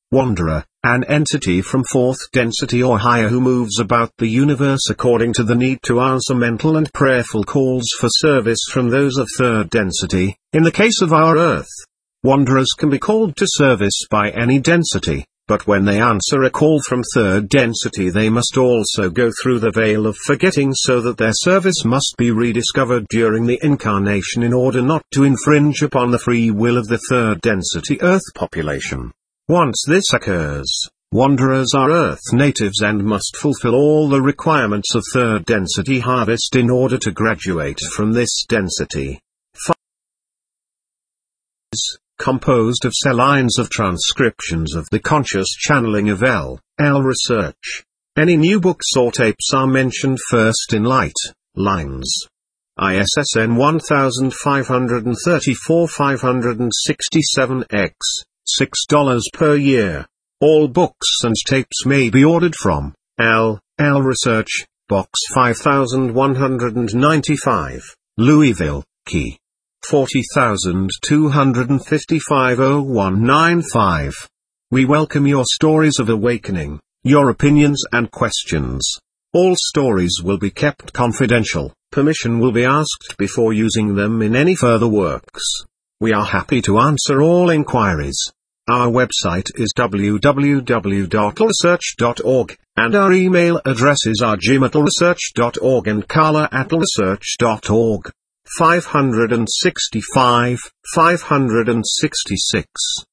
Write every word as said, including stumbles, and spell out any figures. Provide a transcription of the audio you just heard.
Wanderer, an entity from fourth density or higher who moves about the universe according to the need to answer mental and prayerful calls for service from those of third density. In the case of our Earth, wanderers can be called to service by any density, but when they answer a call from third density they must also go through the veil of forgetting, so that their service must be rediscovered during the incarnation in order not to infringe upon the free will of the third density Earth population. Once this occurs, wanderers are Earth natives and must fulfill all the requirements of third density harvest in order to graduate from this density. Composed of cell lines of transcriptions of the conscious channeling of L. L research. Any new books or tapes are mentioned first in light lines. I S S N one five three four five six seven X, six dollars per year. All books and tapes may be ordered from L. L Research, Box five one nine five, Louisville, Key. forty thousand two hundred fifty-five oh one nine five. We welcome your stories of awakening, your opinions and questions. All stories will be kept confidential. Permission will be asked before using them in any further works. We are happy to answer all inquiries. Our website is w w w dot research dot org, and our email addresses are jim at research dot org and carla at research dot org. five sixty-five, five sixty-six.